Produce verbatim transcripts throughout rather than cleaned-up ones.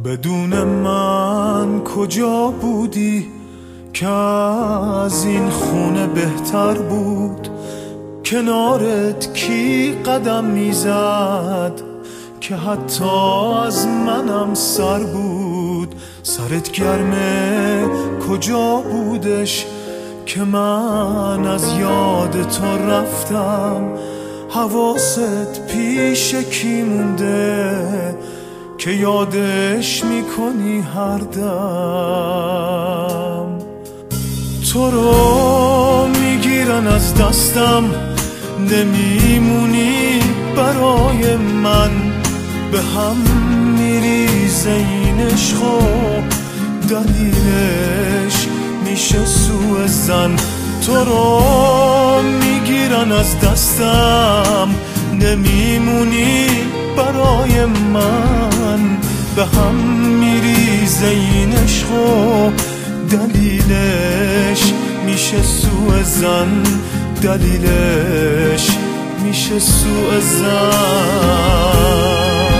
بدون من کجا بودی که از این خونه بهتر بود؟ کنارت کی قدم میزد که حتی از منم سر بود؟ سرت گرمه کجا بودش که من از یاد تو رفتم؟ حواست پیش کی مونده که یادش میکنی هر دم؟ تو رو میگیرن از دستم، نمیمونی برای من، به هم میریزه این عشق و دلیلش میشه سوء ظن. تو رو میگیرن از دستم، نمیمونی برای من، به هم میریزه این عشق و دلیلش میشه سوء ظن، دلیلش میشه سوء ظن.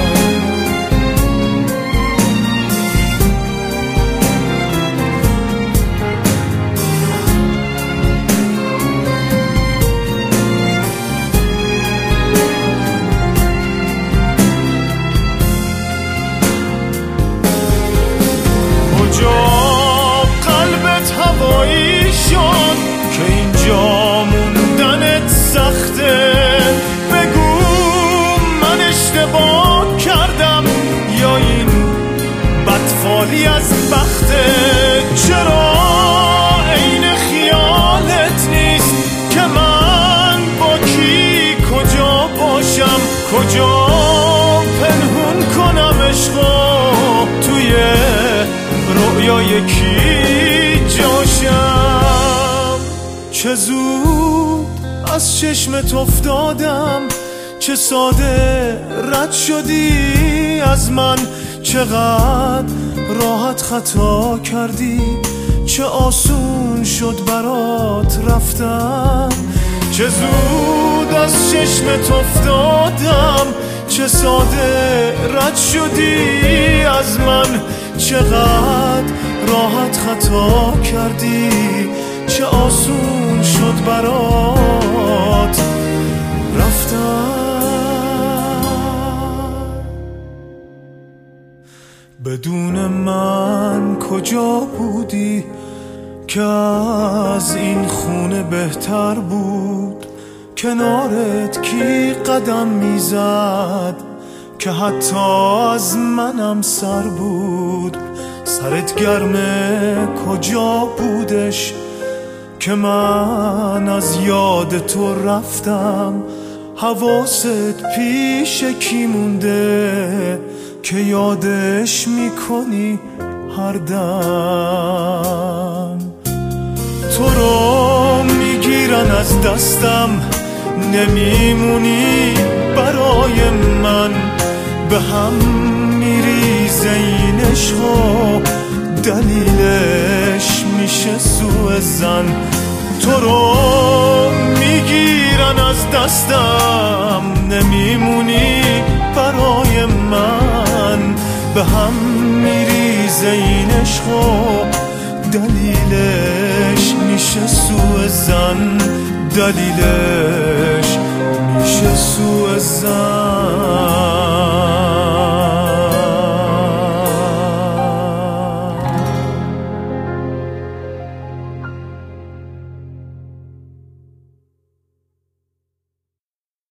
قلبت هوایی شد که اینجا موندنت سخته؟ بگو من اشتباه کردم یا این بدفالی از بخته؟ چرا عین خیالت نیست که من با کی کجا باشم؟ کجا پنهون کنم عشقو توی رویای کی جاشم؟ چه زود از چشمت افتادم، چه ساده رد شدی از من، چقدر راحت خطا کردی، چه آسون شد برات رفتن. چه زود از چشمت افتادم، چه ساده رد شدی از من، چقدر راحت خطا کردی، چه آسون شد برات رفتن. بدون من کجا بودی که از این خونه بهتر بود؟ کنارت کی قدم میزد که حتی از منم سر بود؟ سرت گرمه کجا بودش که من از یاد تو رفتم؟ حواست پیش کی مونده که یادش میکنی هر دم؟ تو رو میگیرن از دستم، نمیمونی برای من، به هم میریزه این عشق و دلیلش میشه سوء ظن. تو رو میگیرن از دستم، نمیمونی برای من، به هم میریزه این عشق و دلیلش میشه سوء ظن، دلیلش میشه سوء ظن.